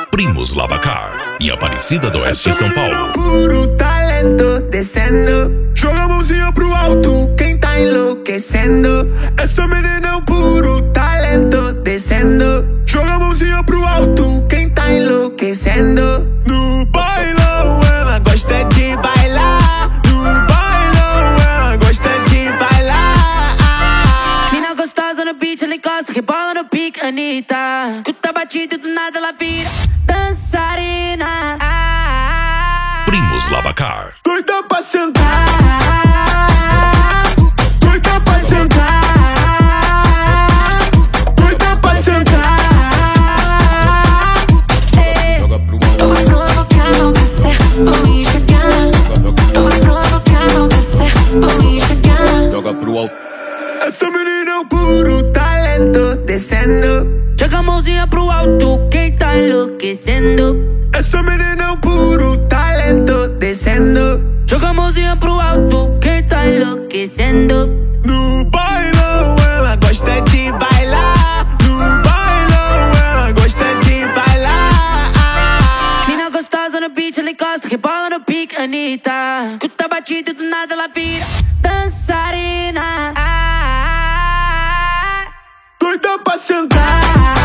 Primos Lavacar e Aparecida do Oeste, São Paulo. Puro talento descendo. Joga a mãozinha pro alto, quem tá enlouquecendo. Essa menina é um puro talento descendo. Joga a mãozinha pro alto, quem tá enlouquecendo. No bailão ela gosta de bailar. No bailão ela gosta de bailar. Mina gostosa no beat, ela encosta, rebola no pique, Anitta. Escuta a batida e do nada ela vira dançarina. Primos Lavacar. Doida pra sentar. Doida pra sentar. Doida pra sentar. Eu vou provocar, vou descer, vou enxergar. Eu vou provocar, vou descer, vou enxergar. Joga pro alto. Essa menina é um puro talento descendo. Joga a mãozinha pro alto, quem tá enlouquecendo. Essa menina é um puro talento descendo. Joga a mãozinha pro alto, quem tá enlouquecendo. No bailão ela gosta de bailar. No bailão ela gosta de bailar. Mina gostosa no beat, ela encosta, rebola no pique, Anitta. Escuta a batida e do nada ela vira dançarina. Doida pra sentar.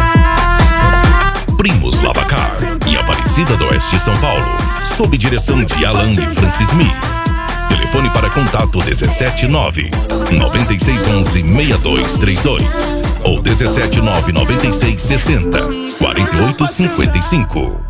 Primos Lavacar e Aparecida do Oeste, São Paulo. Sob direção de Alan e Francis Mi. Telefone para contato 17996116232 ou 17996604855.